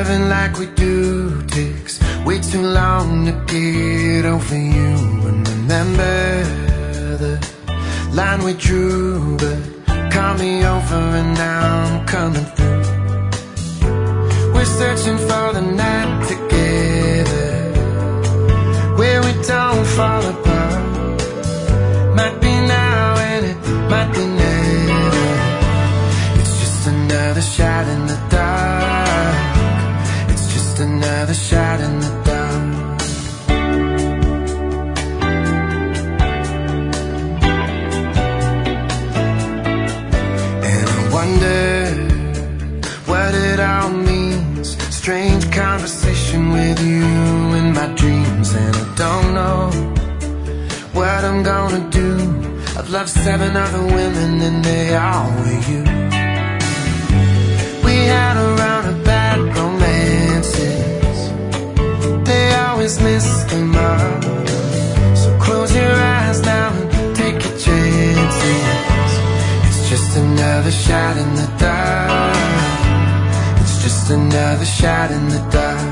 loving like we do takes way too long to get over you. And remember the line we drew, but call me over and now I'm coming through. We're searching for the night together, where we don't fall apart. Might be now and it might be never. It's just another shot in the dark. It's just another shot in the dark. And I wonder what it all means. Strange conversation with you in my dreams. And I don't know what I'm gonna do. I've loved 7 other women and they all were you. We had a round of bad romances, they always miss the mark. So close your eyes now and take your chances. It's just another shot in the dark. It's just another shot in the dark.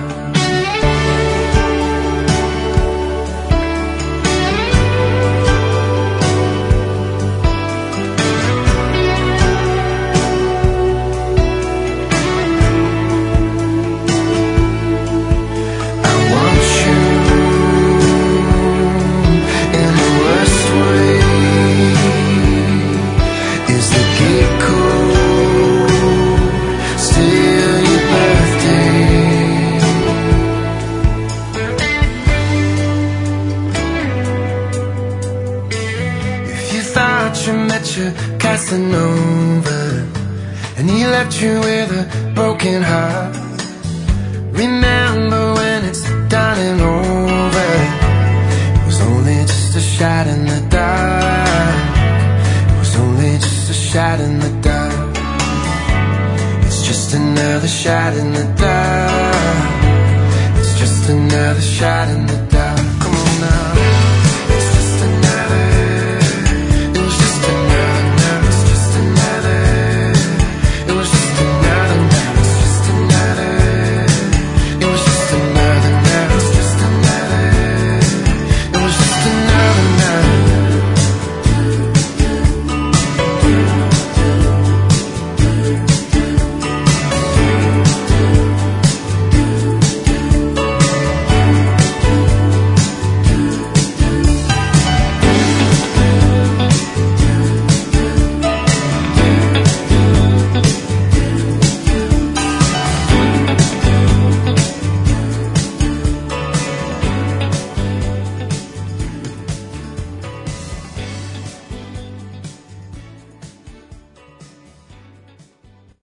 You met your Casanova and he left you with a broken heart. Remember when it's done and over, it was only just a shot in the dark. It was only just a shot in the dark. It's just another shot in the dark. It's just another shot in the dark.